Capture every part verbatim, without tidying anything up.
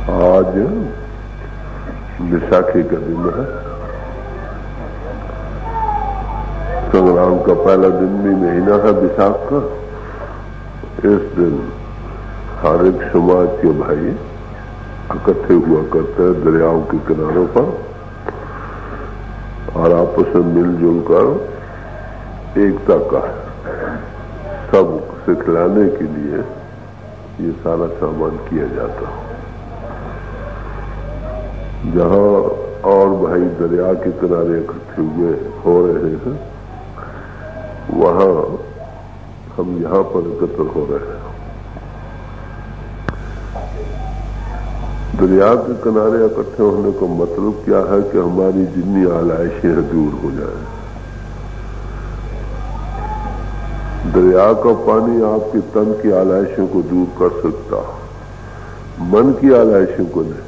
آج बैसाखी کا دن ہے. संग्राम کا पहला दिन भी महीना है बैसाख का. इस दिन हर एक समाज के भाई इकट्ठे हुआ करते हैं दरियाओं के किनारों पर और आपस में मिलजुल कर एकता का सब सिखलाने के लिए ये सारा सामान किया जाता है. जहां और भाई दरिया के किनारे इकट्ठे हुए हो रहे हैं वहां हम यहां पर एकत्र हो रहे हैं. दरिया के किनारे इकट्ठे होने का मतलब क्या है कि हमारी जितनी आलाइशें दूर हो जाए. दरिया का पानी आपके तन की आलाइशों को दूर कर सकता, मन की आलाइशों को नहीं.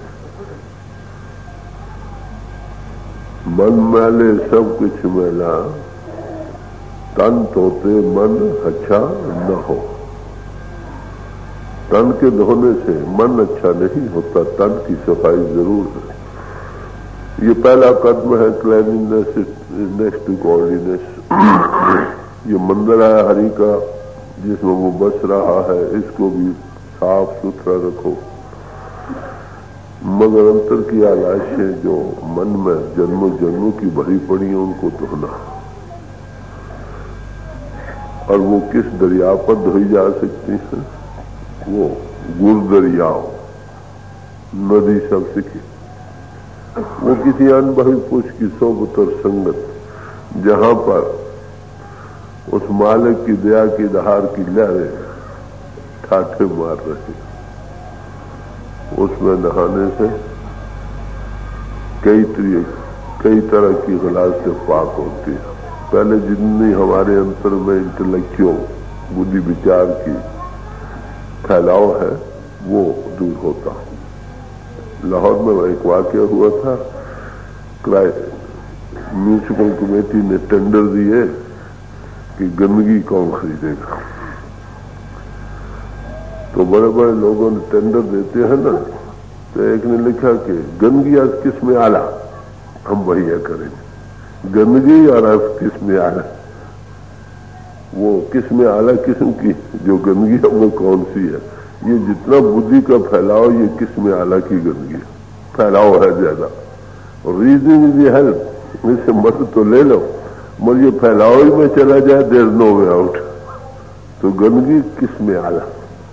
मन मैले सब कुछ मैला, तन धोते मन अच्छा न हो. तन के धोने से मन अच्छा नहीं होता, तन की सफाई जरूर है. ये पहला कदम है क्लीनिंगनेस नेक्स्ट टू गॉडलीनेस. ये मंदिर है हरि का जिसमें वो बस रहा है, इसको भी साफ सुथरा रखो. मगर अंतर की आलाइशें जो मन में जन्मों जन्मों की भरी पड़ी हैं उनको धोना. और वो किस दरिया पर धोई जा सकती हैं? वो गुर दरियाओं नदी सब सीखी. वो किसी अनुभवी पुरुष की सोबत और संगत जहां पर उस मालिक की दया की धार की लहरें ठाठे मार रही, उसमें नहाने से कई कई तरह की गलास से पाक होती है. पहले जितनी हमारे अंतर में इंटेलेक्चुअल बुद्धि विचार की फैलाव है वो दूर होता. लाहौर में एक वाकया हुआ था. म्यूनिसिपल कमेटी ने टेंडर दिए कि गंदगी कौन खरीदेगा. तो बड़े बड़े लोगों ने टेंडर देते हैं ना, तो एक ने लिखा कि गंदगी आज किस में आला हम वही करेंगे. गंदगी और आज किस में आला, वो किस में आला किस्म की जो गंदगी है वो कौन सी है. ये जितना बुद्धि का फैलाव ये किस में आला की गंदगी फैलाव है ज्यादा. रीजनिंग इज हेल्प, इससे मदद तो ले लो मगर ये फैलाव ही में चला जाए देर नो वे आउट. तो गंदगी किस में आला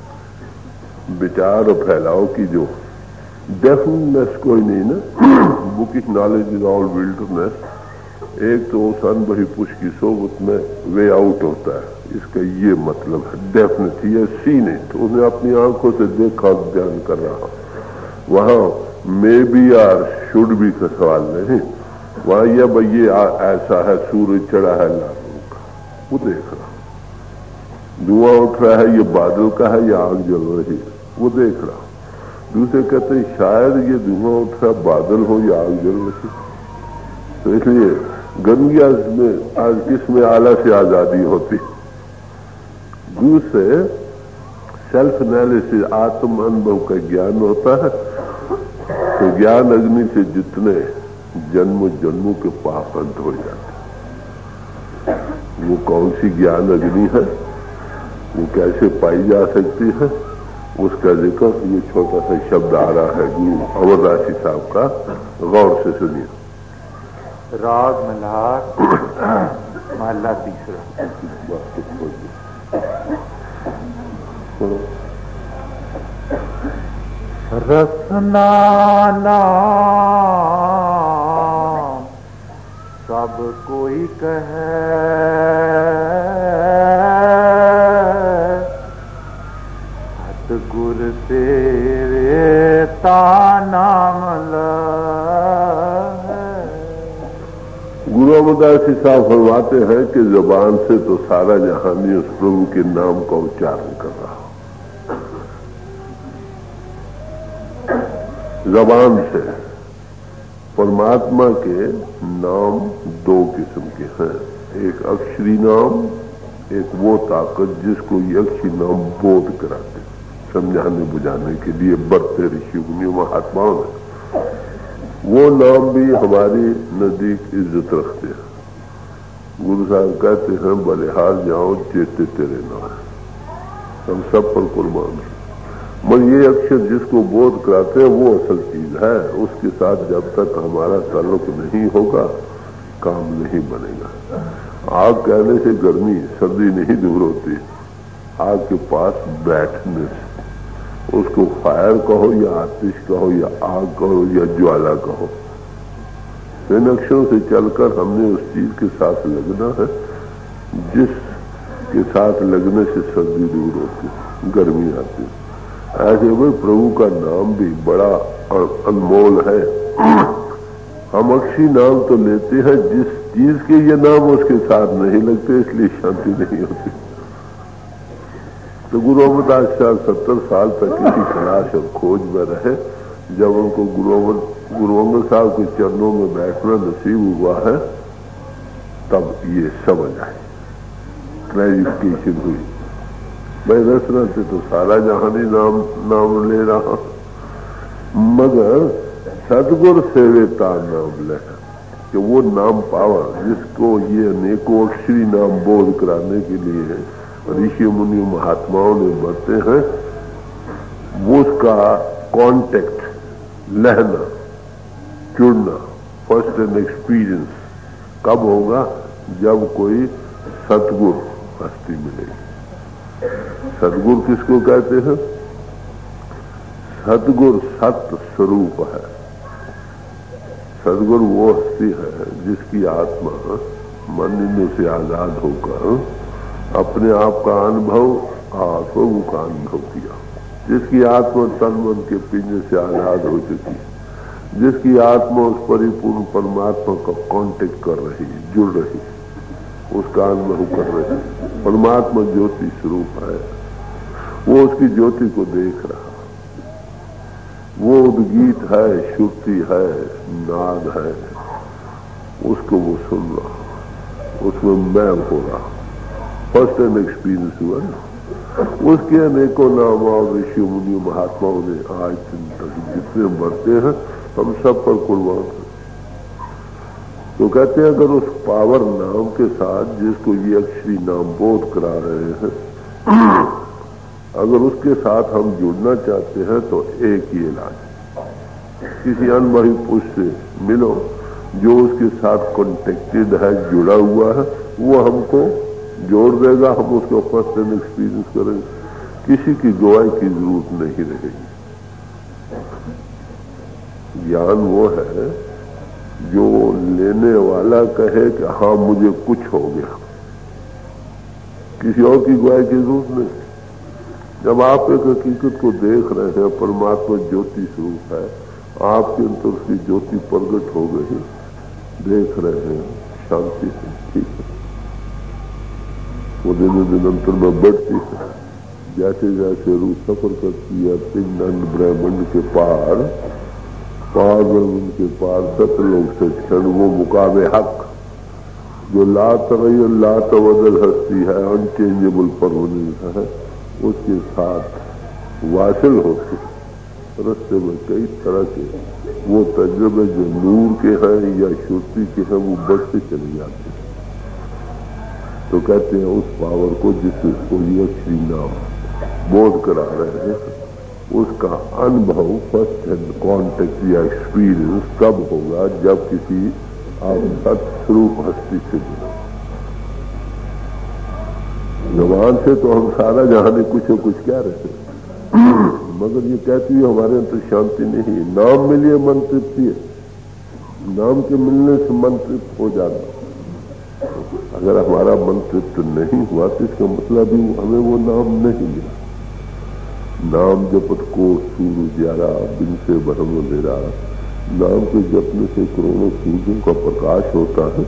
विचार और फैलाव की जो डेफिनेटनेस कोई नहीं ना. Bookish knowledge is all wilderness. एक तो उस अनुभवी पुरुष की सोबत में वे आउट होता है. इसका ये मतलब है डेफिनेट ये सीन इट. उसने अपनी आंखों से देखा ध्यान कर रहा. वहां मे बी और शुड भी का सवाल नहीं. वहां यह भाई ये ऐसा है सूरज चढ़ा है लाखों का वो देख रहा. धुआं उठ रहा है ये बादल का है या आग जल रही है वो देख रहा. दूसरे कहते हैं शायद ये धुआं उठ रहा बादल हो या आग जल रही. तो इसलिए गंदगी में आज किसमें आला से आजादी होती. दूसरे सेल्फ एनालिसिस आत्म अनुभव का ज्ञान होता है. तो ज्ञान अग्नि से जितने जन्मों जन्मों के पाप अंत हो जाते. वो कौन सी ज्ञान अग्नि है, वो कैसे पाई जा सकती है, उसका जिक्र ये छोटा सा शब्द आ रहा है गुरु अमरदासी साहब का. गौर से सुनिए. राग मल्हार महला तीसरा. रसना नाम सब कोई कहे, सतगुर तेरे तानाम लहे. गुरु अमरदासी साहब फरमाते हैं कि जबान से तो सारा जहानी उस प्रभु के नाम का उच्चारण कर रहा. जबान से परमात्मा के नाम दो किस्म के हैं. एक अक्षरी नाम, एक वो ताकत जिसको ये अक्षरी नाम बोध कराते. समझाने बुझाने के लिए बढ़ते ऋषि मुनियों महात्माओं ने, वो नाम भी हमारी नजदीक इज्जत रखते हैं। गुरु साहब कहते हैं बलिहार जाओ चेते तेरे नाम, हम सब पर कुर्बान हैं। मगर ये अक्षर जिसको बोध कराते हैं वो असल चीज है, उसके साथ जब तक हमारा ताल्लुक नहीं होगा काम नहीं बनेगा। आग कहने से गर्मी सर्दी नहीं दूर होती, आग के पास बैठने से, उसको फायर कहो या आतिश कहो या आग कहो या ज्वाला कहो, इन अक्षरों से चलकर हमने उस चीज के साथ लगना है जिसके साथ लगने से सर्दी दूर होती, गर्मी आती। ऐसे भाई प्रभु का नाम भी बड़ा अनमोल है। हम अक्षी नाम तो लेते हैं, जिस चीज के ये नाम उसके साथ नहीं लगते इसलिए शांति नहीं होती। तो गुरु अमरदास साहब सत्तर साल तक किसी तलाश और खोज में रहे। जब उनको गुरु गुरु अंगद साहब के चरणों में बैठना नसीब हुआ है तब ये समझ आई, क्लैरिफिकेशन हुई। भाई रसना से तो सारा जहानी नाम नाम ले रहा, मगर सदगुर सेवेता नाम ले कि वो नाम पावा जिसको ये अनेकों अक्षरी नाम बोध कराने के लिए ऋषि मुनि महात्माओं ने बढ़ते हैं, वो उसका कांटेक्ट, लहना, जुड़ना, फर्स्ट एंड एक्सपीरियंस कब होगा? जब कोई सतगुर हस्ती मिलेगी। सतगुर किसको कहते हैं? सतगुर सत्य स्वरूप है। सतगुर वो हस्ती है जिसकी आत्मा मन इंद्रियों से आजाद होकर अपने आप का अनुभव और प्रभु का अनुभव किया, जिसकी आत्मा तन मन के पिंजरे से आजाद हो चुकी, जिसकी आत्मा उस परिपूर्ण परमात्मा का कांटेक्ट कर रही, जुड़ रही, उसका अनुभव कर रही। परमात्मा ज्योति स्वरूप है, वो उसकी ज्योति को देख रहा, वो उद्गीत है, श्रुति है, नाद है, उसको वो सुन रहा, उसमें मैं हो रहा। फर्स्ट एंड एक्सपीरियंस हुआ ना। उसके अनेकों नाम और ऋषि मुनि महात्माओं ने आज दिन तक जितने बढ़ते हैं हम सब पर कुर्बान हैं। तो कहते हैं अगर उस पावर नाम के साथ जिसको ये अक्षरी नाम बोध करा रहे हैं, अगर उसके साथ हम जुड़ना चाहते हैं तो एक ही इलाज, किसी अनुभवी पुरुष से मिलो जो उसके साथ कॉन्टेक्टेड है, जुड़ा हुआ है, वो हमको जोड़ देगा, हम उसको फर्स्ट एंड एक्सपीरियंस करेंगे, किसी की गवाही की जरूरत नहीं रहेगी। ज्ञान वो है जो लेने वाला कहे कि हाँ मुझे कुछ हो गया, किसी और की गवाही की जरूरत नहीं। जब आप एक हकीकत को देख रहे हैं, परमात्मा ज्योति स्वरूप है, आपके अंदर उसकी ज्योति प्रकट हो गई, देख रहे हैं शांति से, ठीक है, वो दिन दिन अंतर में बढ़ती है। जैसे जैसे रूह सफर करती है पिंड ब्रह्मांड के पार, पार ब्रह्मांड के पार सतलोक से क्षण वो मुकाबे हक जो लात रही लात बदल हस्ती है, अनचेंजेबल परमानेंट है, उसके साथ वासिल होती रस्ते में कई तरह के वो तजुर्बे जो नूर के हैं या श्रुति के हैं वो बढ़ते चले जाते हैं। तो कहते हैं उस पावर को जिसको ये श्री नाम बोध करा रहे हैं, उसका अनुभव फर्स्ट हैंड कॉन्टेक्ट या एक्सपीरियंस तब होगा जब किसी आप सत्स्वरूप हस्ती से जुड़ो। जबान से तो हम सारा जहां कुछ न कुछ कह रहे थे, मगर ये कहती है हमारे अंदर शांति नहीं है। नाम मिलिए मन तृप्ति है, नाम के मिलने से मन तृप्त हो जाता। अगर हमारा मन तृप्त नहीं हुआ तो इसका मतलब ही हमें वो नाम नहीं मिला। नाम जपत को सूर्य ज्यादा बिन से भरम अंधेरा, नाम के जपने से करोड़ों सूर्यों का प्रकाश होता है।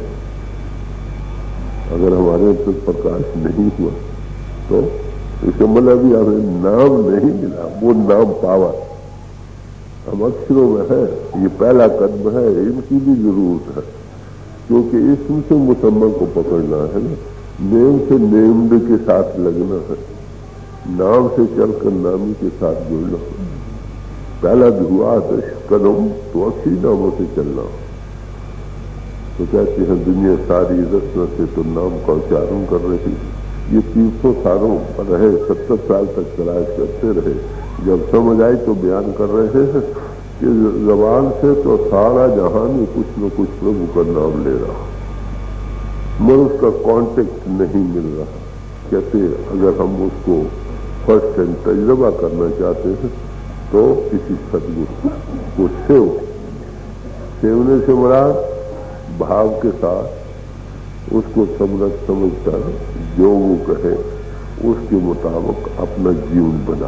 अगर हमारे अंदर प्रकाश नहीं हुआ तो इसका मतलब भी हमें नाम नहीं मिला, वो नाम पावा हम अक्षरों में है, ये पहला कदम है, इनकी भी जरूरत है, क्योंकि इसम से मुसम्मा को पकड़ना है ना, नेम से नेम्ड के साथ लगना है। نام سے چل کر نامی کے ساتھ جڑنا. پہلا بھی ہوا دش قدم تو اسی ناموں سے چلنا. تو کہتے ہیں دنیا ساری رسنا سے تو نام کا اچارن کر رہی. یہ تین سو سالوں رہے، ستر سال تک تلاش کرتے رہے. جب سمجھ آئی تو بیان کر رہے ہیں کہ زبان سے تو سارا جہان میں کچھ نہ کچھ پربھو کا نام لے رہا، مگر اس کا کانٹیکٹ نہیں مل رہا. کہتے اگر ہم اس کو فرسٹ ہینڈ تجربہ کرنا چاہتے ہیں تو کسی سدگرو کو سیو سیونے سے مراد بھاو کے ساتھ اس کو سمجھ سمجھ کر جو وہ کہے اس کے مطابق اپنا جیون بنا.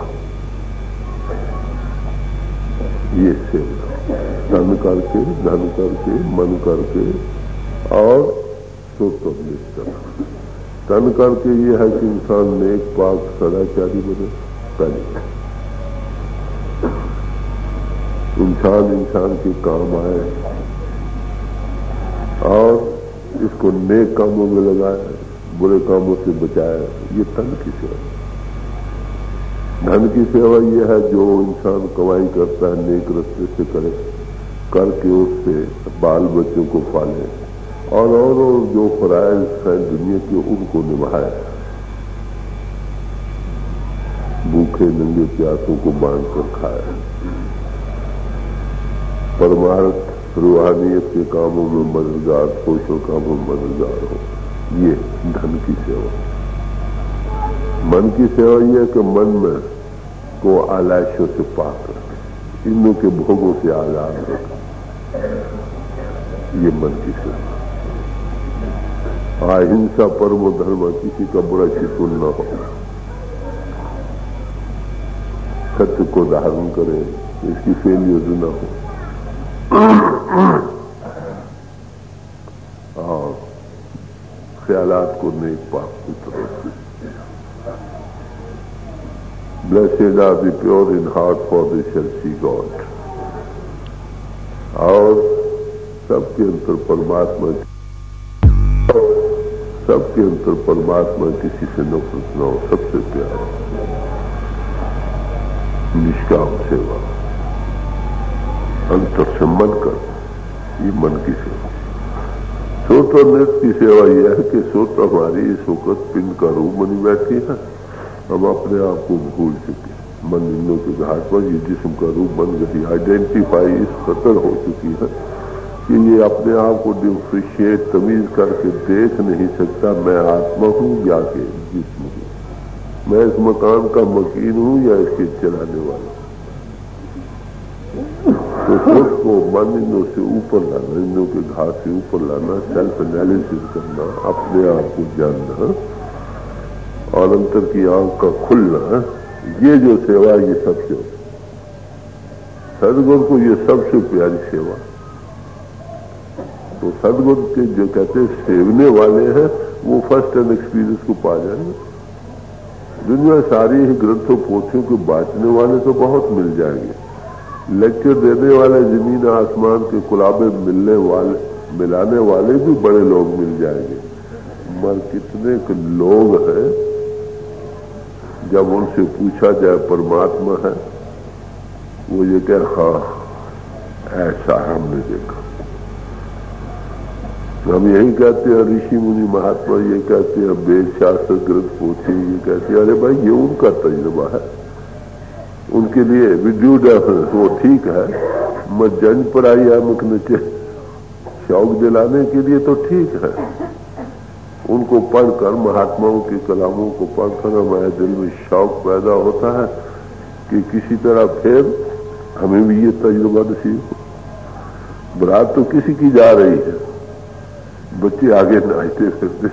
یہ سیونا تن کر کے، دھن کر کے، من کر کے اور سوچ کرنا. تن کر کے یہ ہے کہ انسان نیک پاک سداچاری بنے. پہلے انسان انسان کے کام آئے اور اس کو نیک کاموں میں لگائے، برے کاموں سے بچائے. یہ تن کی سیوا. دھن کی سیوا یہ ہے جو انسان کمائی کرتا ہے نیک رستے سے کرے، کر کے اس سے بال بچوں کو پالے اور اور جو فرائض ہیں دنیا کے ان کو نبھائے. بھوکے ننگے پیاسوں کو بانٹ کر کھائے. پرمارتھ روحانیت کے کاموں میں مددگار، سوشل کاموں میں مددگار ہو. یہ دھن کی سیوا. من کی سیوا یہ ہے کہ من میں کو آلائشوں سے پاک رکھے، انوں کے بھوگوں سے آزاد رکھے. یہ من کی سیوا. اہنسا پرمو دھرم، کسی کا برا چتن نہ ہو، ستیہ کو دھارن کرے، اس کی فیلیئر نہ ہو اور خیالات کو نیک پاک ستھرے رکھے. Blessed are the pure in heart, for they shall see God. اور سب کے اندر پرماتما سب کے اندر پرماتما کسی سے نفرت نہ ہو، سب سے پیار ہو. نشکام سیوا انتر سے من کر، یہ من کی سیوا. سوت اور نت کی سیوا یہ ہے کہ سوت ہماری اس وقت پنڈ کا روح بنی بیٹھی ہے. ہم اپنے آپ کو بھول چکے. من انوں کے گھاٹ پر یہ جسم کا روپ بن گئی. آئیڈینٹیفائی اس قدر ہو چکی ہے کہ یہ اپنے آپ کو ڈفریشیٹ تمیز کر کے دیکھ نہیں سکتا. میں آتما ہوں یا کہ جسم ہوں، میں اس مکان کا مکین ہوں یا اس کے چلانے والا. تو خود کو من انوں سے اوپر لانا، انوں کے گھاٹ سے اوپر لانا، سیلف انالیسس کرنا، اپنے آپ کو جاننا اور انتر کی آنکھ کا کھلنا. یہ جو سیوا یہ سب سے سدگرو کو یہ سب سے پیاری سیوا. تو سدگرو کے جو کہتے ہیں سیونے والے ہیں وہ فرسٹ ہینڈ ایکسپیرئنس کو پا جائیں گے. دنیا ساری ہی گرنتھوں پوتھیوں کو بانٹنے والے تو بہت مل جائیں گے، لیکچر دینے والے زمین آسمان کے کلابے ملنے والے ملانے والے بھی بڑے لوگ مل جائیں گے. مگر کتنے کے لوگ ہیں جب ان سے پوچھا جائے پرماتما ہے، وہ یہ کہ ہاں ایسا ہم نے دیکھا. ہم یہی کہتے ہیں، رشی منی مہاتما یہ کہتے ہیں، وید شاستر گرنتھ پوتھی یہ کہتے ہیں، ارے بھائی یہ ان کا تجربہ ہے، ان کے لیے ویڈیو ڈیفرنس وہ ٹھیک ہے. میں جنج پر آئی ہے مکھ نچے شوق دلانے کے لیے تو ٹھیک ہے. ان کو پڑھ کر، مہاتماؤں کے کلاموں کو پڑھ کر ہمارے دل میں شوق پیدا ہوتا ہے کہ کسی طرح پھر ہمیں بھی یہ تجربہ نصیب ہو. برات تو کسی کی جا رہی ہے، بچے آگے ناچتے پھرتے،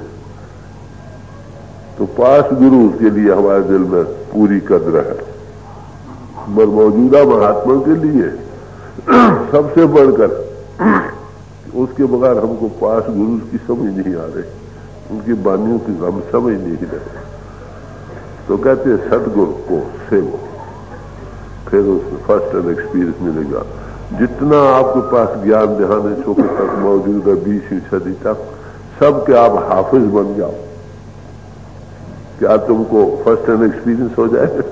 تو پاس گرو کے لیے ہمارے دل میں پوری قدر ہے. مگر موجودہ مہاتما کے لیے سب سے بڑھ کر اس کے بغیر ہم کو پاس گرو کی سمجھ نہیں آ رہی، ان کی بانیوں کی ہم سمجھ نہیں رہے. تو کہتے ہیں سدگرو کو سیو، پھر اس میں فرسٹ ہینڈ ایکسپیرئنس ملے گا. جتنا آپ کے پاس گیان دہان اس وقت تک موجود ہے بیسویں صدی تک، سب کے آپ حافظ بن جاؤ क्या तुमको फर्स्ट हैंड एक्सपीरियंस हो जाए?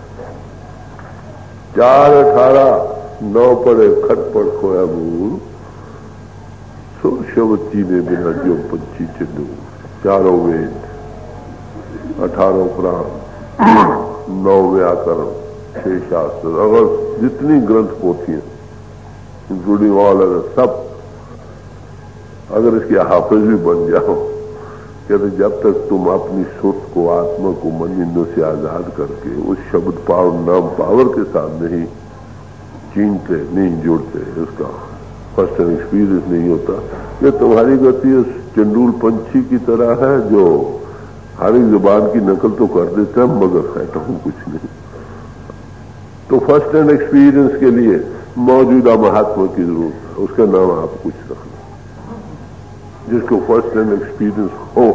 चार अठारह नौ पड़े खटपट खोया मूल, सो शब्द चीने बिना जो पंछी चिन्नू, चारों वेद, अठारह पुराण, नौ व्याकरण, छह शास्त्र, अगर जितनी ग्रंथ पोथियां इंक्लूडिंग ऑल अदर, सब अगर इसके हाफिज भी बन जाओ, कहते जब तक तुम अपनी सुर को, आत्मा को मन इंद्रियों से आजाद करके उस शब्द पावर, नाम पावर के साथ नहीं चीनते, नहीं जोड़ते, उसका फर्स्ट हैंड एक्सपीरियंस नहीं होता। ये तुम्हारी गति उस चंडूल पंछी की तरह है जो हर एक जुबान की नकल तो कर देते हैं मगर कहता हूं कुछ नहीं। तो फर्स्ट हैंड एक्सपीरियंस के लिए मौजूदा महात्मा की जरूरत है, उसका नाम आप कुछ रखना, जिसको फर्स्ट हैंड एक्सपीरियंस हो।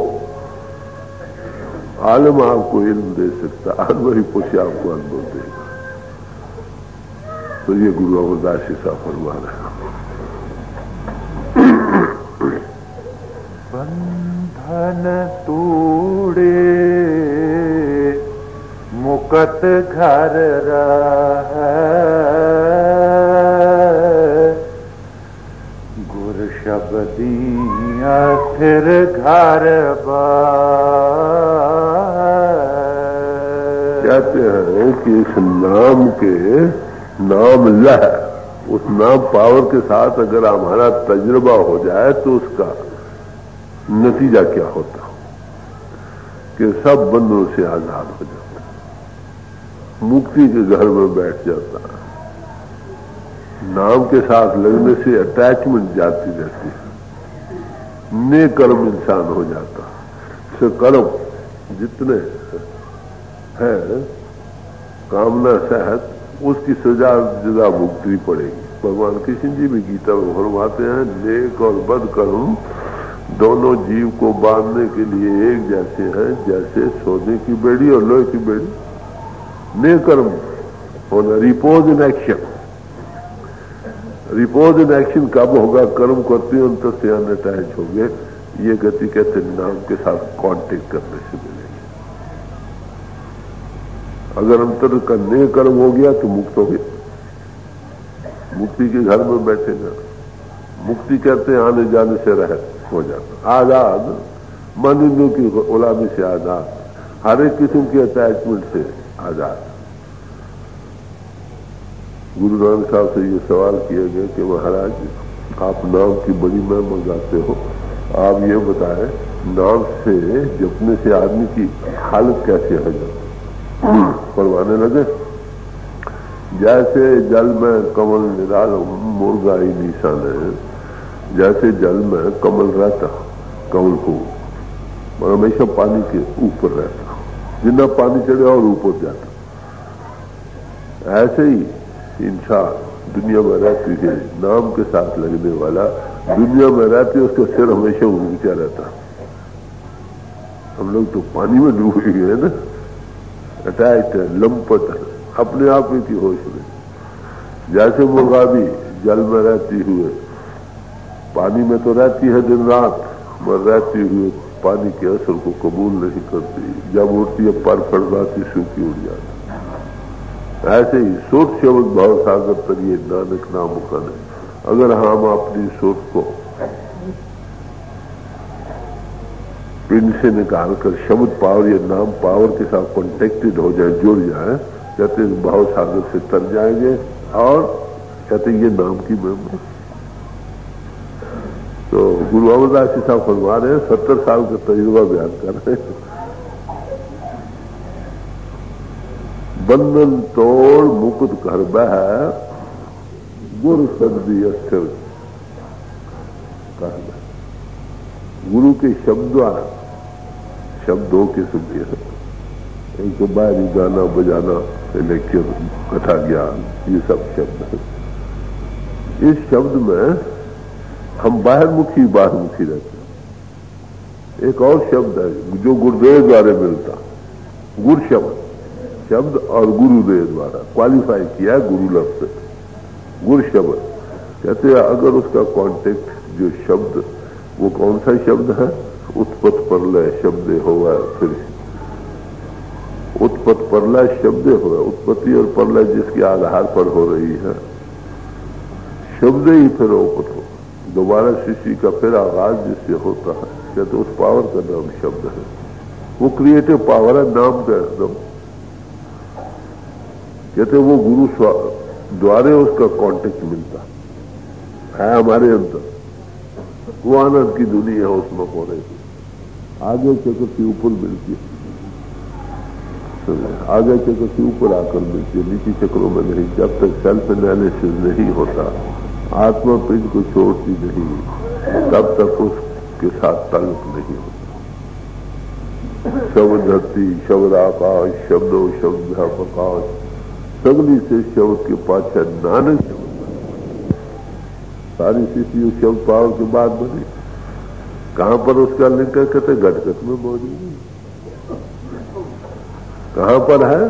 आलम आपको इल्म दे सकता, अनुभव ही पूछे आपको अनुभव देगा। तो ये गुरु अमरदास जी साहब फरमा रहे हैं। बंधन तूड़े मुकत घर रहे, गुर शब्दिया फिर घर कहते हैं कि इस नाम के नाम लह, उस नाम पावर के साथ अगर हमारा तजुर्बा हो जाए तो उसका नतीजा क्या होता कि सब बंधनों से आजाद हो जाता, मुक्ति के घर में बैठ जाता। नाम के साथ लगने से अटैचमेंट जाती रहती है, नेक कर्म इंसान हो जाता। से कर्म जितने हैं कामना सहित उसकी सजा जजा भुगतनी पड़ेगी। भगवान कृष्ण जी भी गीता में फरमाते हैं नेक और बद कर्म दोनों जीव को बांधने के लिए एक जैसे हैं, जैसे सोने की बेड़ी और लोहे की बेड़ी। नेक कर्म होना, repose in action. Repose in action कब होगा? कर्म करते हैं अंतर से अनअटैच हो गए। ये गति कहते नाम के साथ कांटेक्ट करने से मिलेगी। अगर अंतर का नेक कर्म हो गया तो मुक्त हो गया, मुक्ति के घर में बैठेगा। मुक्ति कहते हैं आने जाने से रह हो जाता, आजाद, मन इंद्रियों की गुलामी से आजाद, हर एक किस्म की अटैचमेंट से आजाद। गुरु नानक साहब से ये सवाल किया गया कि महाराज आप नाम की बड़ी महिमा गाते हो, आप ये बताएं नाम से जपने से आदमी की हालत कैसे हो जाती? फरमाने लगे जैसे जल में कमल निराल मुर्गा ही निशान है, जैसे जल में कमल रहता, कमल को हमेशा पानी के ऊपर रहता, जितना पानी चढ़े और ऊपर जाता, ऐसे ही इंसान दुनिया में रहती है, नाम के साथ लगने वाला दुनिया में रहती है, उसका सिर हमेशा ऊंचा रहता। हम लोग तो पानी में डूबे गए ना, अटैच है, लंपट है, अपने आप ही की होश में। जैसे मुर्गा भी जल में रहती हुए पानी में तो रहती है दिन रात, मगर रहती हुए पानी के असर को कबूल नहीं करती, जब उठती है पर फड़ाती सूखी उड़ जाती। ऐसे ही सोच शब्द भाव सागर तरिए नानक नाम मुखन है। अगर हम अपनी सोच को पिंड से निकालकर शब्द पावर या नाम पावर के साथ कॉन्टेक्टेड हो जाए, जुड़ जाए, कहते भाव सागर से तर जाएंगे और कहते ये नाम की महिमा। तो गुरु अमरदास जी साहब फरमा रहे हैं, सत्तर साल का तजुर्बा बयान कर रहे हैं। बंधन तोड़ मुकुट घर बह, गुरु सदी अस्थिर। गुरु के शब्द द्वारा, शब्द दो किस्म के हैं, एक तो बाहरी गाना बजाना, लेक्चर, कथा ज्ञान, ये सब शब्द है। इस शब्द में हम बाहरमुखी बाहरमुखी रहते हैं। एक और शब्द है जो गुरुदेव द्वारा मिलता, गुरु शब्द, शब्द और गुरुदेव द्वारा क्वालिफाई किया गुरु लफ्ज, गुरु शब्द कहते हैं। अगर उसका कॉन्टेक्ट जो शब्द, वो कौन सा शब्द है? उत्पत्त पर लय शब्द होगा, फिर उत्पत्त प्रलय शब्द हो, उत्पत्ति और प्रलय जिसके आधार पर हो रही है, शब्द ही फिर ओपत हो, दोबारा सृष्टि का फिर आगाज जिससे होता है, कहते उस पावर का नाम शब्द है। वो क्रिएटिव पावर है, नाम का एकदम। कहते वो गुरु द्वारे उसका कांटेक्ट मिलता है हमारे अंदर, वो आनंद की दुनिया है, उसमें हो रही थी। आगे चक्र से ऊपर मिलती है, आगे चक्र से ऊपर आकर मिलती है, नीचे चक्रों में नहीं। जब तक सेल्फ एनालिसिस नहीं होता, आत्मा पिंड को छोड़ती नहीं, तब तक उसके साथ ताल्लुक नहीं होता। शब्द धरती, शब्द आकाश, शब्दों शब्द प्रकाश, सगली से शब्द के पाछे नानक शब्द, सारी सृष्टि उस शब्द पावर के बाद बनी। कहां पर उसका लिंक है? कहते घटघट में मौजूद है। कहां पर है?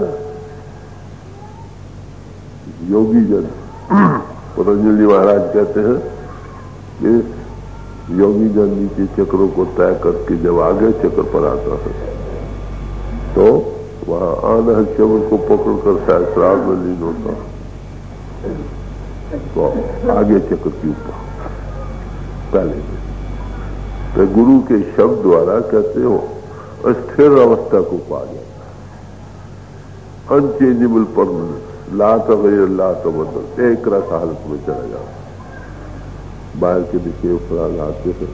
योगी जन पतंजलि महाराज कहते हैं कि योगी जन नीचे चक्रों को तय करके जब आगे चक्र पर आता है तो वहां आनहर शब्द को पकड़कर सहस्रार में लीन होता है, तो आगे चक्र के ऊपर पहले में। तो गुरु के शब्द द्वारा कहते हो अस्थिर अवस्था को पा जाता है, अनचेंजेबल परमानेंट, ला तगैर ला तबदल, एक रस हालत में चला जाता। बाहर के नीचे फराग आते हैं,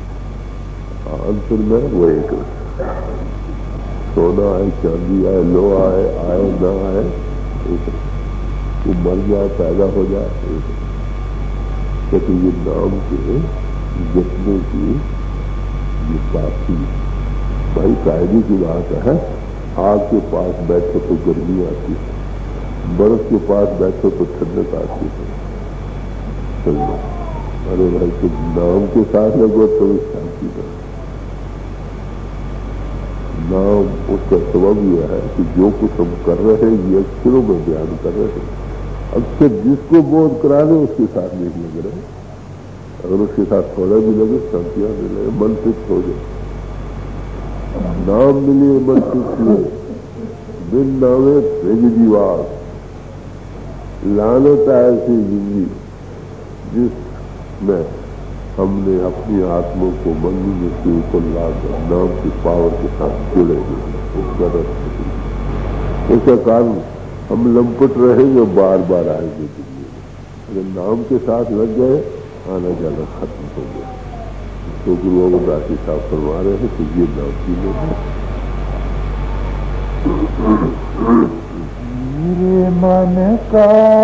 अंतर में वो एक रस, सोना आए, चांदी आए, लोहा आए, आए ना आए, एक वो मर जाए, पैदा हो जाए, एक कहते ये नाम के जितने की ये साथी भाई कायदे की बात है। आग के पास बैठो तो गर्मी आती है, बर्फ के पास बैठो तो ठंडक आती है। चलो अरे भाई तुम नाम के साथ लगो तो शांति करो। नाम उसका सबब यह है कि जो कुछ हम कर रहे हैं ये अक्षरों में बयान कर रहे हैं। अक्षर जिसको बोध करा दे उसके साथ नहीं लग रहे, अगर उसके साथ थोड़ा भी लगे शांतियां मिले, मन तृप्त हो जाए। नाम मिले मन तृप्त हुए, बिन नामे तेज जीवास, लानता ऐसी जिंदगी जिसमें हमने अपनी आत्मा को मंदिर के ऊपर लाकर नाम की पावर के साथ जुड़े हुए, उसका रस। उसका कारण हम लंपट रहेंगे, बार बार आएंगे जिंदगी में। अगर नाम के साथ लग गए आना जाना खत्म हो गया। तो गुरु अमरदास साहब फरमा रहे हैं कि ये नाम की लोग मेरे मन का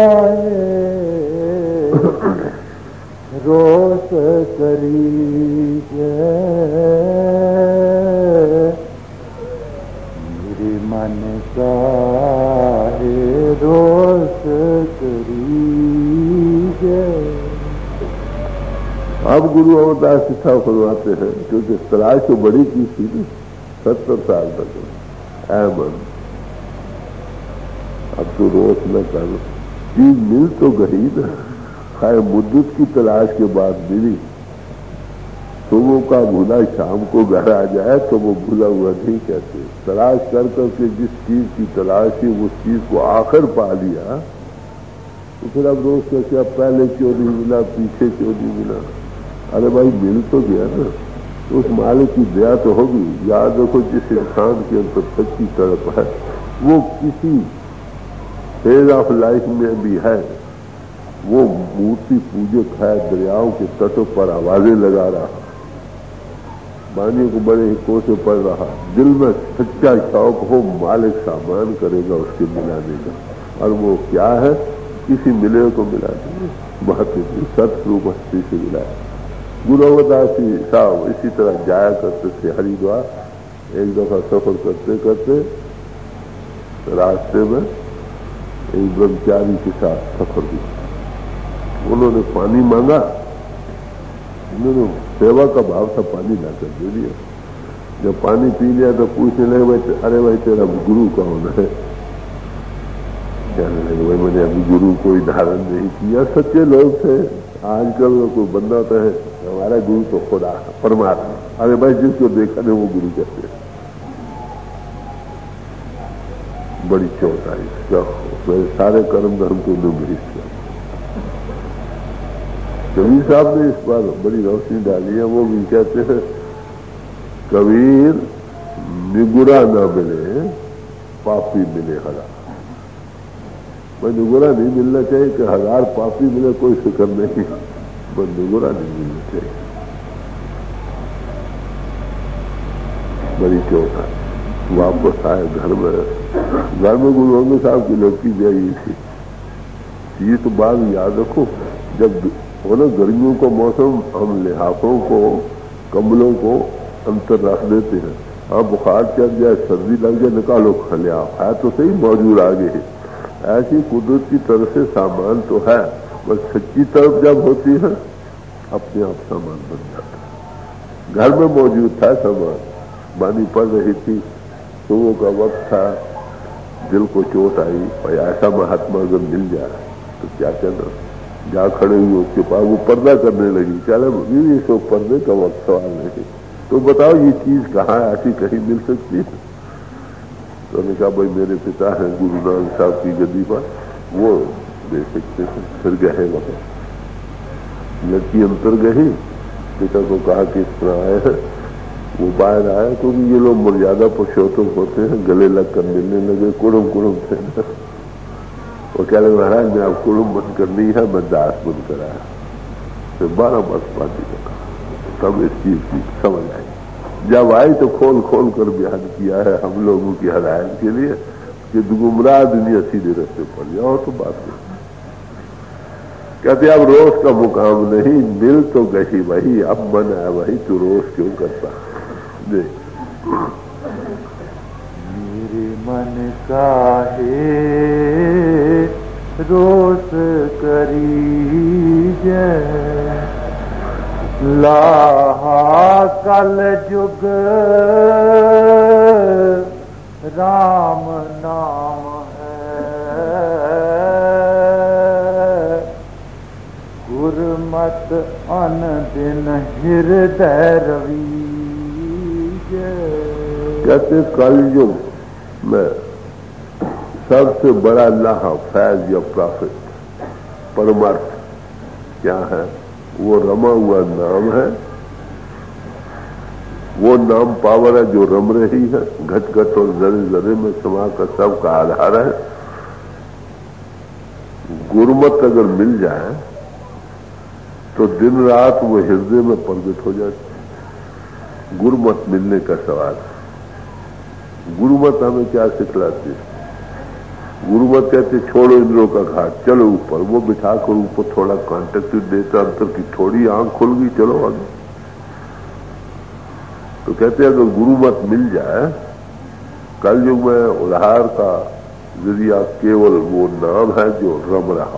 रोस करीजे, मेरे मन का रोस करीजे। अब गुरु अमरदास साहब फरमाते हैं, क्योंकि तलाश तो बड़ी की थी ना, सत्तर साल तक ऐ मन अब तो रोस न कर, चीज मिल तो गई ना, खाए मुद्दत की तलाश के बाद मिली। सुबह का भूला शाम को घर आ जाए तो वो भूला हुआ नहीं कहते। तलाश कर करके जिस चीज की तलाश थी उस चीज को आखिर पा लिया तो फिर अब रोज कैसे, अब पहले क्यों नहीं मिला, पीछे क्यों नहीं मिला। अरे भाई मिल तो गया ना, तो उस मालिक की दया तो होगी। याद रखो जिस इंसान के अंदर सच्ची तड़प है वो किसी फेज ऑफ लाइफ में भी है, वो मूर्ति पूजक है, दरियाओं के तटों पर आवाजें लगा रहा, बानियों को बड़े हिक्कों से पढ़ रहा, दिल में सच्चा शौक हो, मालिक सामान करेगा उसके मिलाने का। और वो क्या है, किसी मिले को मिला देंगे, बात सतरूप हस्ती से मिलाए। गुरु अमरदास साहब इसी तरह जाया करते थे हरिद्वार। एक दफा सफर करते करते रास्ते में एक ब्रह्मचारी के साथ सफर हुआ। उन्होंने पानी मांगा, उन्होंने सेवा का भाव था, पानी लाकर दे दिया। जब पानी पी लिया तो पूछने लगे, भाई अरे भाई तेरा गुरु कौन है? कहने लगे भाई मैंने अभी गुरु कोई धारण नहीं किया। सच्चे लोग थे। आजकल कोई बंदा होता है हमारा गुरु तो खुदा परमात्मा। अरे भाई जिसको देखा नहीं वो गुरु कहते हैं। بڑی چوٹ آئی کیا میرے سارے کرم دھرم کو انہوں نے بھیج کیا. کبیر صاحب نے اس بار بڑی روشنی ڈالی ہے. وہ بھی کہتے ہیں کبیر نگرا نہ ملے پاپی ملے ہرا. میں نگرا نہیں ملنا چاہیے کہ ہزار پاپی ملے کوئی فکر نہیں, میں نگرا نہیں ملنا چاہیے. بڑی چوٹ ہے. واپس آئے گھر میں. گھر میں گرو گوبند صاحب کی لڑکی بھی آئی تھی. یہ تو بات یاد رکھو, جب وہ نا گرمیوں کا موسم ہم لحافوں کو کمبلوں کو انتر رکھ دیتے ہیں. ہاں بخار چڑھ جائے سردی لگ جائے نکالو لحاف ہے تو صحیح موجود آگے ہے. ایسی قدرت کی طرف سے سامان تو ہے, بس سچی طرف جب ہوتی ہے اپنے آپ سامان بن جاتا ہے. گھر میں موجود تھا سامان. بانی پڑ رہی تھی, صبح کا وقت تھا, دل کو چوٹ آئی اور ایسا مہاتما اگر مل جائے تو کیا کہنا. جا کھڑے ہوئے اس کے پاس, وہ پردہ کرنے لگی. چلے بیوی سو پردے کا وقت سوال نہیں, تو بتاؤ یہ چیز کہاں ایسی کہیں مل سکتی ہے. تو نے کہا بھائی میرے پتا ہیں گرو نانک صاحب کی گدی پر, وہ دے سکتے ہیں. پھر گئے وہاں. لڑکی انتر گئی, پتا کو کہا کہ اس طرح آئے ہیں. وہ باہر آیا کیونکہ یہ لوگ مریادہ پرشوتم ہوتے ہیں, گلے لگ کر ملنے لگے, کڑم کڑم تھے. وہ کہہ رہے مہاراج میں اب کڑم بند کرنی ہے, میں داس بند کرایا. پھر بارہ برس پاتی کا کہا, تب اس چیز کی سمجھ آئی. جب آئی تو کھول کھول کر بیان کیا ہے ہم لوگوں کی ہدایت کے لیے کہ گمراہ دنیا سیدھے رستے پر جاؤ. تو بات نہیں کہتے اب روز کا مقام نہیں, مل تو گئی وہی, اب من ہے وہی, تو روز کیوں کرتا. دیکھ میرے من کا ہے روز کری جے لاہا کل جگ رام نام ہے گرمت ان دن ہردے روی. کہتے کل یگ میں سب سے بڑا لاہ فیض یا پرافٹ پرمارتھ کیا ہے؟ وہ رما ہوا نام ہے. وہ نام پاور ہے جو رم رہی ہے, گھٹ گھٹ اور ذرے ذرے میں سما کر سب کا آدھار ہے. گرمت اگر مل جائے تو دن رات وہ ہردے میں پرگٹ ہو جاتی. گرمت ملنے کا سوال ہے. گرمت ہمیں کیا سکھلاتی ہے؟ گرمت کہتے چھوڑو اندروں کا گھاٹ, چلو اوپر. وہ بٹھا کر اوپر تھوڑا کانٹیکٹ دیتا, انتر کی تھوڑی آنکھ کھل گئی, چلو آگے. تو کہتے اگر گرمت مل جائے, کل یگ میں ادھار کا ذریعہ کیول وہ نام ہے جو رم رہا.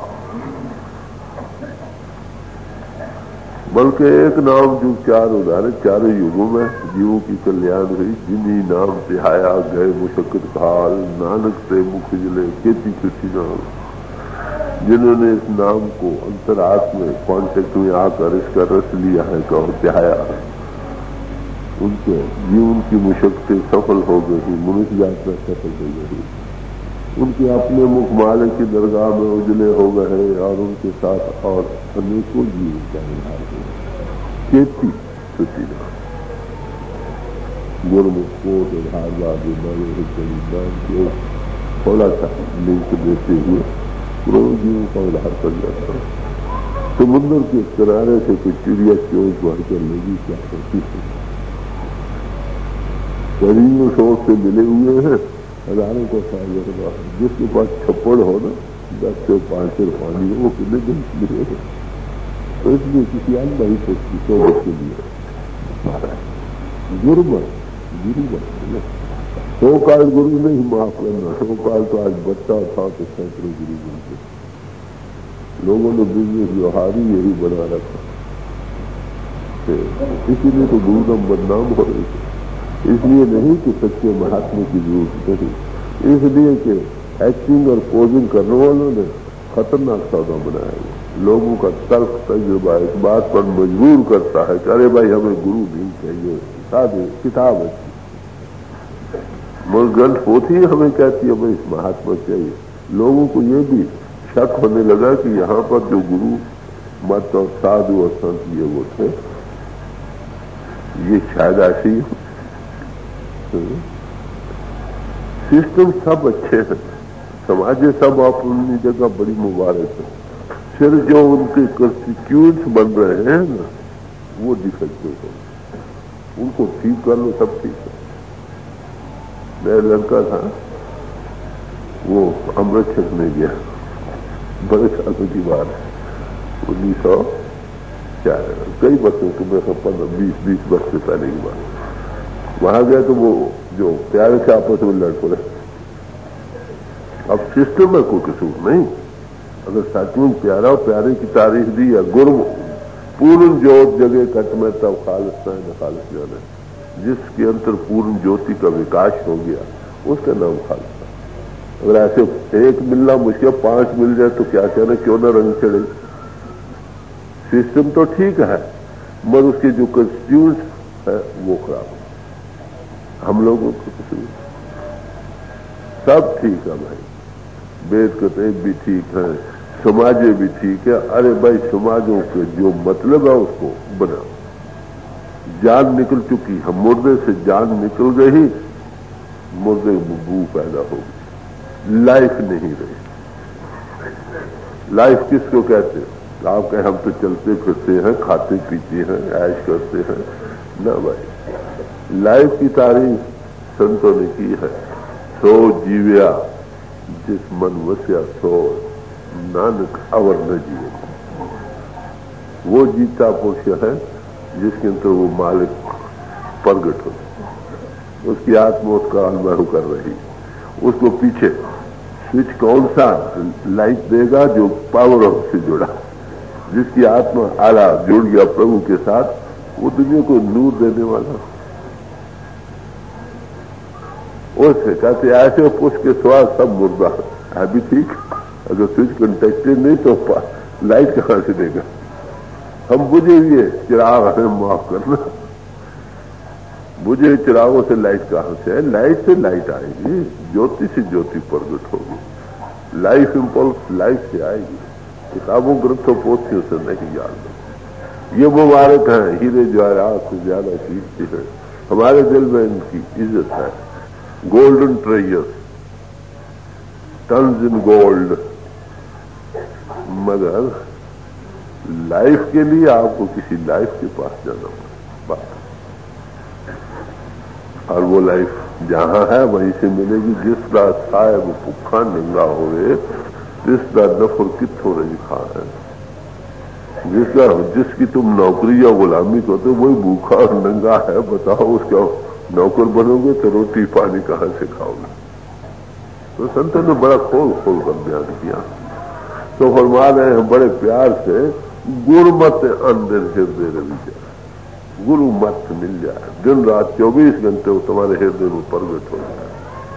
بلکہ ایک نام جو چار ادھارے چاروں یگوں میں جیووں کی کلیان ہوئی. جنہی نام تہایا گئے مشقت کال, نانک سے مکھ جلے کھیتی کھیتی نام. جنہوں نے اس نام کو انترات میں کانٹیکٹ میں آ کر اس کا رس لیا ہے کہ اور تہایا, ان کے جیون کی مشقتیں سفل ہو گئی, منش یاترا سفل ہو گئی. ان کے اپنے مکھ مالک کی درگاہ میں اجلے ہو گئے اور ان کے ساتھ اور انیکوں جیو کا نظار ہو کھیتی چھٹی نام. گرمکھ کوٹ ادھار باد نام کے تھوڑا سا لنک دیتے ہوئے کروڑوں جیووں کا ادھار کر جاتا. سمندر کے کنارے سے کوئی چڑیا چوک بڑھ کر لگی کیا کرتی ہے. کریوں شوق سے ملے ہوئے ہیں ہزاروں کا فائدہ رہا. جس کے پاس چھپڑ ہو نا, دس سے پانچ سر پانی ہو, وہ کتنے دن ملے گا. تو اس لیے کسی آج بھائی سکتی صحبت کے لیے گرمت گرمت سو کال گرو نہیں معاف کرنا. سو کال تو آج بچہ تھا تو سینکڑوں گرو بنتے. لوگوں نے بزنس جوہاری یہی بنا رکھا, اسی لیے تو گرودم بدنام ہو رہی تھی. اس لیے نہیں کہ سچے مہاتما کی ضرورت نہیں, اس لیے کہ ایکٹنگ اور پوزنگ کرنے والوں نے خطرناک سودا بنایا ہے. لوگوں کا ترک تجربہ اس بات پر مجبور کرتا ہے کہ ارے بھائی ہمیں گرو نہیں چاہیے, سادے کتاب اچھی. मगर गलत होती है, हमें कहती है भाई इस महात्मा चाहिए। लोगों को ये भी शक होने लगा कि यहाँ पर जो गुरु मत और साधु और संत ये वो थे, ये शायद ऐसे ही सिस्टम सब अच्छे हैं, समाज सब अपनी जगह बड़ी मुबारक है, फिर जो उनके कंस्टिट्यूएंट्स बन रहे हैं ना वो डिफेक्टिव है, उनको ठीक कर लो सब ठीक है। मेरा लड़का था वो अमृत छकने गया, बड़े सालों की बात है, उन्नीस सौ चार कई वर्षों के मेरे पंद्रह बीस बीस वर्ष से पहले की बात। वहां गया तो वो जो प्यारे से आपस में लड़ पड़े। अब सिस्टम में कोई कसूर नहीं, अगर सचमुच प्यारा और प्यारे की तारीफ दी या गुरु पूर्ण ज्योत जगह कट में तब खालिस न खालिस जाना, जिसके अंतर पूर्ण ज्योति का विकास हो गया उसका नाम खालिस। अगर ऐसे एक मिलना मुश्किल पांच मिल जाए तो क्या कहना, क्यों ना रंग चढ़े। सिस्टम तो ठीक है मगर उसके जो कंस्टिट्यूएंट्स है वो खराब है। हम लोगों को कुछ सब ठीक है भाई, वेद कते भी ठीक है, समाजें भी ठीक है। अरे भाई समाजों के जो मतलब है उसको बनाओ। जान निकल चुकी है, मुर्दे से जान निकल गई, मुर्दे में बू पैदा होगी, लाइफ नहीं रही। लाइफ किसको कहते हैं? आप कहें हम तो चलते फिरते हैं, खाते पीते हैं, ऐश करते हैं ना भाई। लाइफ की तारीफ संतों ने की है, सो जीव्या जिस मन वस्या सो नानक अवर न जिए। वो जीता पुरुष है जिसके अंदर वो मालिक प्रगट हो, उसकी आत्मा उसका अनुभव कर रही, उसको पीछे स्विच कौन सा लाइट देगा जो पावर हाउस से जुड़ा, जिसकी आत्मा आला जुड़ गया प्रभु के साथ, वो दुनिया को नूर देने वाला। उससे कहते ऐसे पुष्प के स्वाद सब मुर्दा है भी ठीक, अगर स्विच कंटेक्टेड नहीं तो लाइट कहां से देगा। हम बुझे हुए चिराग हमें माफ करना, बुझे चिरागों से लाइट कहां से है? लाइट से लाइट आएगी, ज्योति से ज्योति प्रगट होगी, लाइफ इंपल्स लाइफ से आएगी, किताबों ग्रंथों पोथियों से नहीं याद। ये मुबारक हैं, हीरे जवाहरात से ज्यादा कीमती है, हमारे दिल में इनकी इज्जत है। Golden treasures, tons in gold, मगर लाइफ के लिए आपको किसी लाइफ के पास जाना पड़ेगा, और वो लाइफ जहां है वहीं से मिलेगी। जिस रात खाए वो भूखा नंगा हो रहे, जिस रात नफर कित हो रही खा है, जिसका जिसकी तुम नौकरी या गुलामी करते वही भूखा और नंगा है। बताओ उसका नौकर बनोगे तो रोटी पानी कहां से खाओगे? तो संतों ने बड़ा खोल खोल कर बयान किया। तो फरमा रहे हैं बड़े प्यार से, गुरुमत अंदर हृदय रवि जाए, गुरु मत मिल जाए, दिन रात चौबीस घंटे वो तुम्हारे हृदय में प्रगट हो जाए।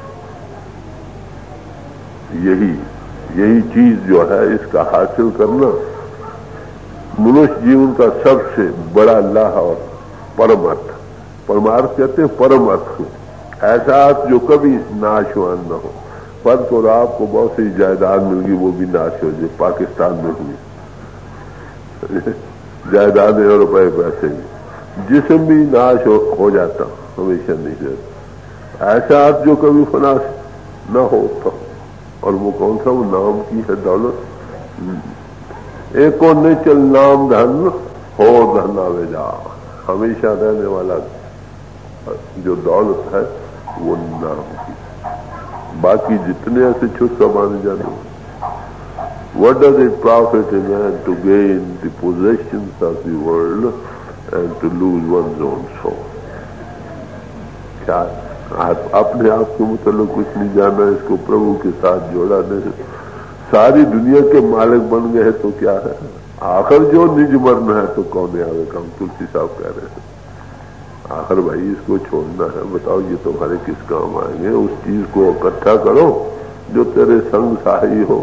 यही यही चीज जो है, इसका हासिल करना मनुष्य जीवन का सबसे बड़ा लाभ और परमार्थ। परमार्थ कहते हैं परम अर्थ, ऐसा अर्थ जो कभी नाशवान न हो। पद तो आपको बहुत सी जायदाद मिल गई, वो भी नाश हो जाए, पाकिस्तान में हुई जायदादें और रुपए पैसे भी, जिसम भी नाश हो, हो जाता, हमेशा नहीं रहता। ऐसा अर्थ जो कभी फनाश न हो तो, और वो कौन सा? वो नाम की है दौलत। एक को नहीं चल नाम धन हो धन आवे जा, हमेशा रहने वाला जो दौलत है वो नाम की। बाकी जितने ऐसे छुट्टा माने जाने, what does it profit a man to gain the possessions of the world and to lose one's own soul? क्या आप अपने आप को मतलब कुछ नहीं जाना, इसको प्रभु के साथ जोड़ा नहीं, सारी दुनिया के मालिक बन गए तो क्या है? आखिर जो निज मरण है तो कौन आवे काम? तुलसी साहब कह रहे हैं आखिर भाई इसको छोड़ना है, बताओ ये तुम्हारे किस काम आएंगे? उस चीज को इकट्ठा करो जो तेरे संग सहाई हो।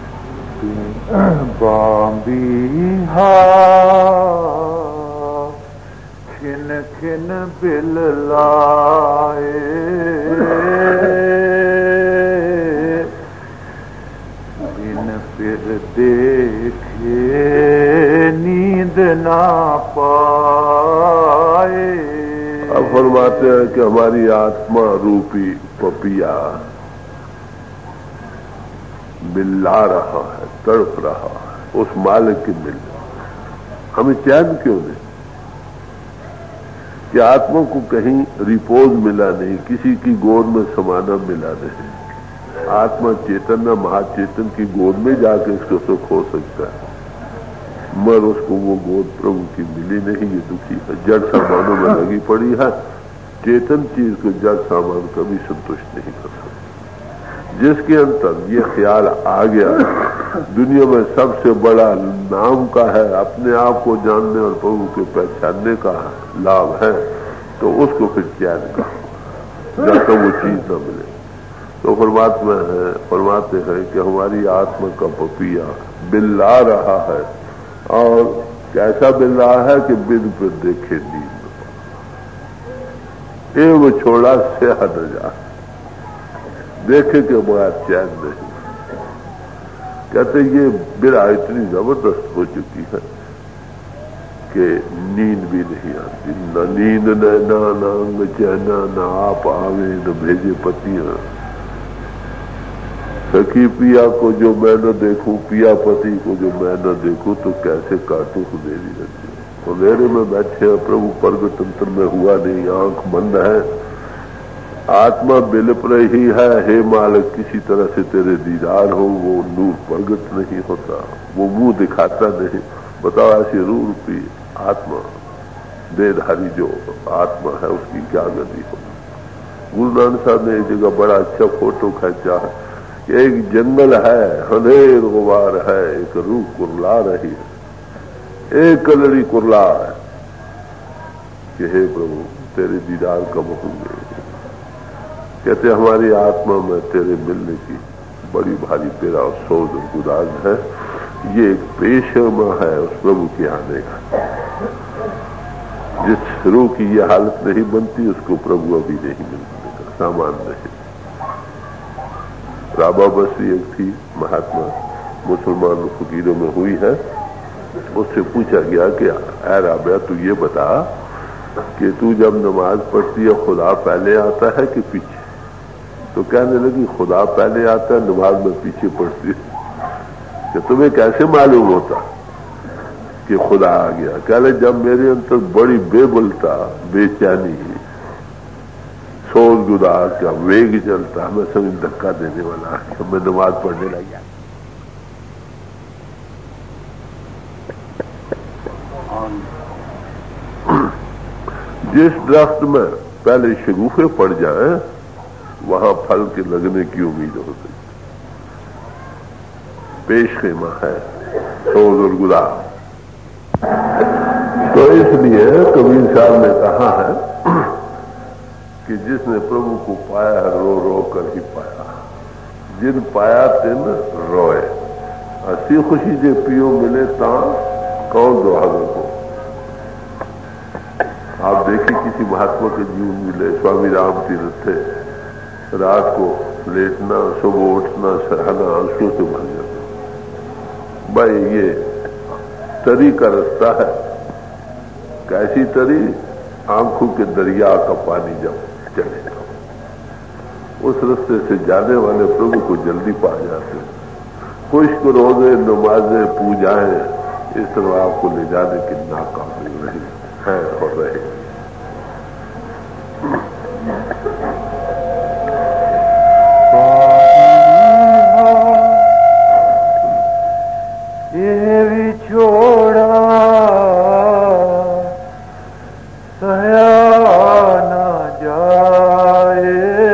बांबी हा खिन खिन बिल लाए, बिन फिर देखे नींद ना पाए। अब फरमाते हैं कि हमारी आत्मा रूपी पपिया मिला रहा है, तड़प रहा है उस मालिक की मिल। हमें चैन क्यों नहीं कि आत्मा को कहीं रिपोज मिला नहीं, किसी की गोद में समाना मिला नहीं। आत्मा चेतन महाचेतन की गोद में जाकर इसको सुख हो सकता है, मगर उसको वो गोद प्रभु की मिली नहीं। ये दुखी है, जड़ सामानों में लगी पड़ी है। चेतन चीज को जड़ सामान कभी संतुष्ट नहीं कर सकता। जिसके अंतर ये ख्याल आ गया दुनिया में सबसे बड़ा नाम का है, अपने आप को जानने और प्रभु के पहचानने का लाभ है, तो उसको फिर चैन का जब तक वो चीज न मिले। तो परमात्मा है, परमाते हैं कि हमारी आत्मा का पपिया बिल्ला रहा है, और कैसा बिल रहा है कि बिन पर देखे नींद एव छोड़ा से हट जा, देखे के बड़ा चैन नहीं। कहते ये बिरा इतनी जबरदस्त हो चुकी है कि नींद भी नहीं आती, न नींद न ना नांग चैना, न आप आवे न भेजे पतियां। सखी पिया को जो मैं न देखूं, पिया पति को जो मैं न देखूं, तो कैसे काटूं सुनेरी रहती है। अंधेरे में बैठे हैं, प्रभु प्रगट तंत्र में हुआ नहीं, आंख बंद है, आत्मा बिलप रही है। हे मालिक किसी तरह से तेरे दीदार हो, वो नूर प्रगट नहीं होता, वो मुंह दिखाता नहीं। बताओ ऐसी रूह रूपी आत्मा देहधारी जो आत्मा है उसकी क्या गति हो। गुरु नानक साहब ने एक जगह बड़ा अच्छा फोटो खींचा है। एक जंगल है, अंधेर गुबार है, एक रूह कुरला रही है, एक कलड़ी कुरला है कि हे प्रभु तेरे दीदार कब होंगे। कहते हमारी आत्मा में तेरे मिलने की बड़ी भारी तेरा सोच और गुदाज है। ये एक पेशमा है उस प्रभु के आने का। जिस रूह की ये हालत नहीं बनती उसको प्रभु अभी नहीं मिलने का सामान नहीं। राबा बसरी एक थी महात्मा, मुसलमान फकीरों में हुई है। उससे पूछा गया कि ऐ राबा तू ये बता कि तू जब नमाज पढ़ती है खुदा पहले आता है कि पीछे? तो कहने लगी खुदा पहले आता है, नमाज में पीछे पढ़ती है। कि तुम्हें कैसे मालूम होता कि खुदा आ गया? कह ले जब मेरे अंदर बड़ी बेबलता, बेचैनी, सोच गुदार का वेग चलता, मैं समझ धक्का देने वाला है, मैं नमाज पढ़ने लग गया। जिस दरख्त में पहले शगुफे पड़ जाए वहां फल के लगने की उम्मीद हो सकती। पेश खेमा है सोज और गुलाब। तो इसलिए कबीर साहब ने कहा है कि जिसने प्रभु को पाया रो रो कर ही पाया, जिन पाया तिन रोए। हसी खुशी जे पियो मिले ता कौन दुहागो को। आप देखिए किसी महात्मा के जीवन मिले, स्वामी राम तीर्थ थे, रात को लेटना, सुबह उठना, सहना आंसुओं से भर जाता। भाई ये तरी का रास्ता है। कैसी तरी? आंखों के दरिया का पानी जब चलेगा, उस रास्ते से जाने वाले प्रभु को जल्दी पा जाते। खुश्क रोजे, नमाजें, पूजाएं इस तरह आपको ले जाने की नाकाबिल रही है और रहे। ये भी छोड़ा सया न जाए,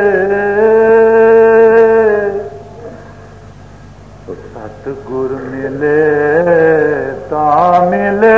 सतगुर मिले ता मिले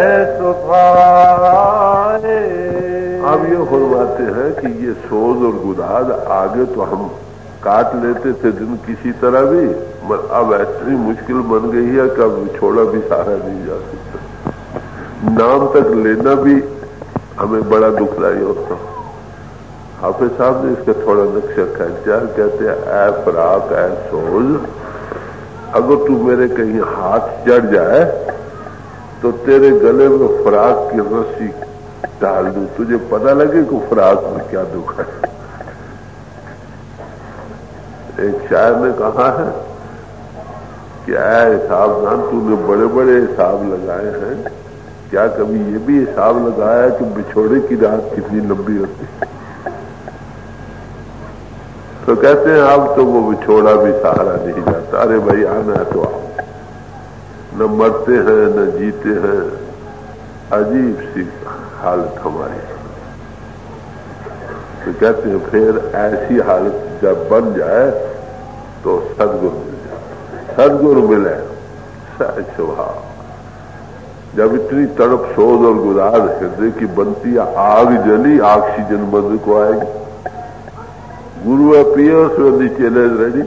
सुभाए। अब ये फरमाते हैं कि ये सोज और गुदाद आगे तो हम काट लेते थे दिन किसी तरह भी, अब ऐसी मुश्किल बन गई है कि अब छोड़ा भी सहारा नहीं जा सकता। नाम तक लेना भी ہمیں بڑا دکھلائی ہوتا. حافظ صاحب نے اس کا تھوڑا نقشہ کھینچا. کہتے ہیں اے فراق اے سوز، اگر تو میرے کہیں ہاتھ چڑھ جائے تو تیرے گلے میں فراق کی رسی ڈال دوں، تجھے پتہ لگے کہ فراق میں کیا دکھ ہے. ایک شاعر نے کہا ہے کہ اے حساب دان، تو نے بڑے بڑے حساب لگائے ہیں، کیا کبھی یہ بھی حساب لگایا کہ بچھوڑے کی رات کتنی لمبی ہوتی؟ تو کہتے ہیں اب تو وہ بچھوڑا بھی سہارا نہیں جاتا. ارے بھائی آنا ہے تو آؤ. نہ مرتے ہیں نہ جیتے ہیں، عجیب سی حالت ہماری. تو کہتے ہیں پھر ایسی حالت جب بن جائے تو سدگرو مل جائے. سدگرو ملے سہج سبھاؤ. جب اتنی تڑپ سوز اور گزار ہردے کی بنتی ہے، آگ جلی آکسیجن بند کو آئے گی. گرو ہے pierce with the challenge ready.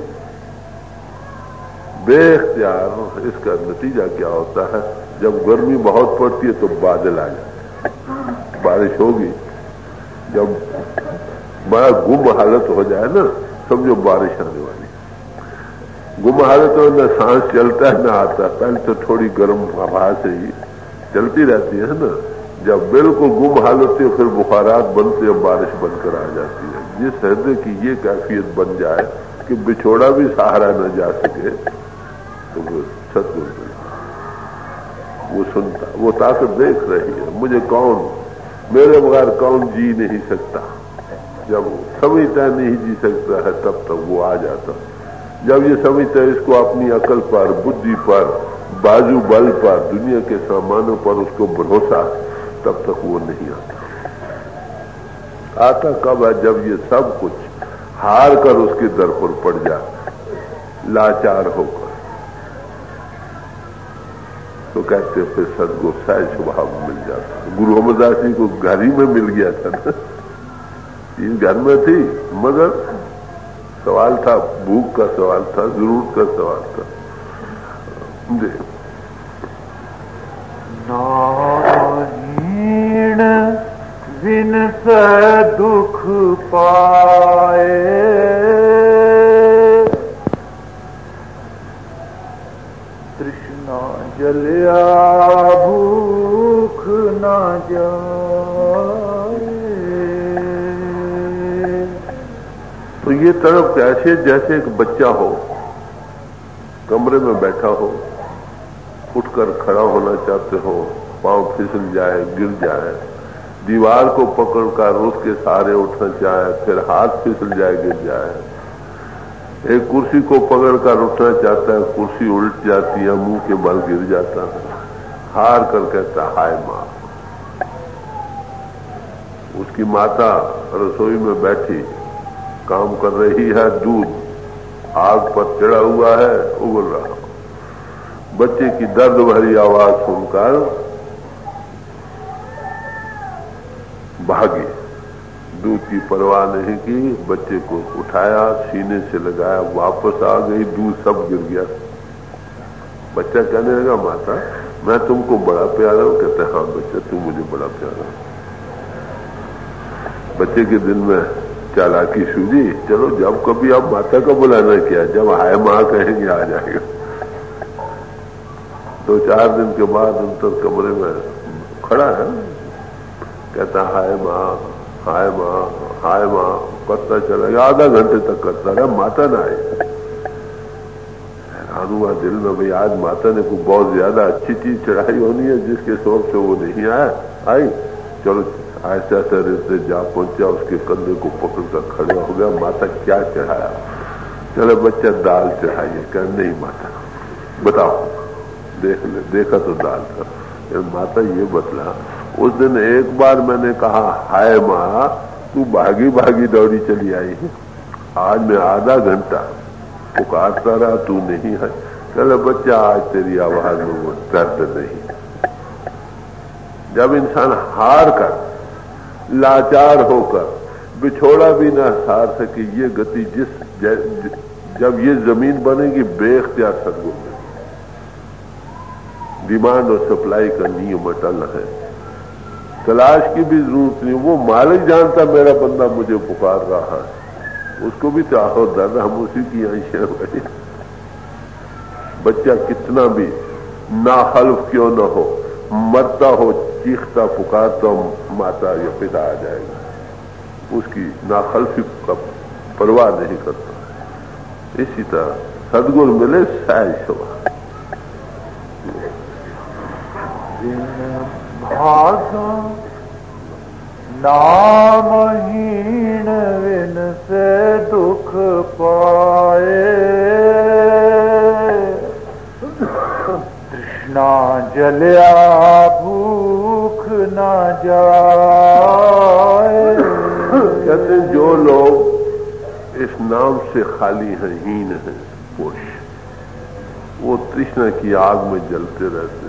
بے اختیار اس کا نتیجہ کیا ہوتا ہے؟ جب گرمی بہت پڑتی ہے تو بادل آ جاتے ہیں، بارش ہوگی. جب بڑا گم حالت ہو جائے نا، سمجھو بارش آنے والی. گم حالت میں نہ سانس چلتا ہے نہ آتا. پہلے تو تھوڑی گرم ہوا سے ہی چلتی رہتی ہے نا. جب بالکل گم حالت ہے پھر بخارات بنتے ہیں، بارش بن کر آ جاتی ہے. جس ہردے کی یہ کیفیت بن جائے کہ بچھوڑا بھی سہارا نہ جا سکے تو وہ ستگرو وہ سنتا، وہ طاقت دیکھ رہی ہے. مجھے کون، میرے بغیر کون جی نہیں سکتا. جب سمجھتا نہیں جی سکتا ہے تب تک وہ آ جاتا. جب یہ سمجھتا ہے اس کو اپنی عقل پر، بدھی پر، بازو بل پر، دنیا کے سامانوں پر اس کو بھروسہ، تب تک وہ نہیں آتا. آتا کب ہے؟ جب یہ سب کچھ ہار کر اس کے در پر پڑ جائے، لاچار ہو کر. تو کہتے ہیں پھر سدگرو سہج سبھاؤ مل جاتا. گرو امرداس جی کو گھر ہی میں مل گیا تھا نا. تین گھر میں تھی مگر سوال تھا، بھوک کا سوال تھا، ضرورت کا سوال تھا. دیکھ ناہین بن سے دکھ پائے، ترشنا جلیا بھوک نہ جائے. تو یہ تڑپ کیسے؟ جیسے ایک بچہ ہو، کمرے میں بیٹھا ہو، اٹھ کر کھڑا ہونا چاہتے ہو، پاؤں پھسل جائے، گر جائے، دیوار کو پکڑ کر اس کے سہارے اٹھنا چاہے، پھر ہاتھ پھسل جائے، گر جائے. ایک کرسی کو پکڑ کر اٹھنا چاہتا ہے، کرسی الٹ جاتی ہے، منہ کے بل گر جاتا ہے، ہار کر کہتا ہائے ماں. اس کی ماتا رسوئی میں بیٹھی کام کر رہی ہے، دودھ آگ پر چڑھا ہوا ہے، ابل رہا. بچے کی درد بھری آواز سن کر بھاگی، دودھ کی پرواہ نہیں کی، بچے کو اٹھایا، سینے سے لگایا، واپس آ گئی، دودھ سب گر گیا. بچہ کہنے لگا ماتا میں تم کو بڑا پیارا ہوں. کہتے ہاں بچہ تم مجھے بڑا پیارا ہوں. بچے کے دل میں چالاکی سوجی، چلو جب کبھی آپ ماتا کا بلانا کیا، جب ہائے ماں کہیں گے آ جائے گا. دو چار دن کے بعد انتر کمرے میں کھڑا ہے، کہتا ہائے ماں ہائے ماں ہائے ماں کرتا چلا گیا. آدھا گھنٹے تک کرتا رہا، ماتا نہ آئی. حیران ہوا دل میں، بھائی آج ماتا نے کوئی بہت زیادہ اچھی چیز چڑھائی ہونی ہے جس کے سبب سے وہ نہیں آیا آئی. چلو ایسا ایسا رشتے جا پہنچا، اس کے کندھے کو پکڑ کر کھڑا ہو گیا. ماتا کیا چڑھایا؟ چلو بچہ دال چڑھائیے. کہ نہیں ماتا بتاؤ. دیکھ لے، دیکھا تو دال تھا. ماتا یہ بتلا، اس دن ایک بار میں نے کہا ہائے ماں تو بھاگی بھاگی دوڑی چلی آئی ہے، آج میں آدھا گھنٹہ پکارتا رہا تو نہیں ہے. چلو بچہ آج تیری آواز میں وہ درد نہیں. جب انسان ہار کر، لاچار ہو کر، بچھوڑا بھی نہ ہار سکے، یہ گتی جس جب یہ زمین بنے گی بے اختیار سدگرو میں. ڈیمانڈ اور سپلائی کا نیم اٹل ہے. تلاش کی بھی ضرورت نہیں، وہ مالک جانتا میرا بندہ مجھے پکار رہا ہے، اس کو بھی تعہد درد ہم اسی کی آنکھیں بڑی۔ بچہ کتنا بھی ناخلف کیوں نہ ہو، مرتا ہو چیختا پکارتا ماتا یا پتا آ جائے گا، اس کی ناخلفی کا پرواہ نہیں کرتا۔ اسی طرح سدگور ملے سائز ہوا بھاگا نامہین ون سے دکھ پائے، ترشنا جلیا بھوک نہ جائے۔ کہتے ہیں جو لوگ اس نام سے خالی ہیں، ہین ہیں، پوش، وہ ترشنا کی آگ میں جلتے رہتے ہیں،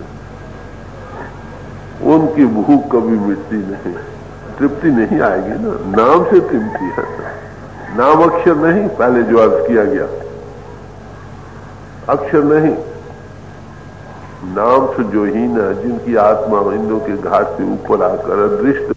ان کی بھوک کبھی مٹتی نہیں، ترپتی نہیں آئے گی نا، نام سے ترپتی ہے، نام اکشر نہیں، پہلے جو عرض کیا گیا اکشر نہیں، نام سے جو ہین ہے، جن کی آتما ہندوں کے گھاٹ سے اوپر آ کر ادرشت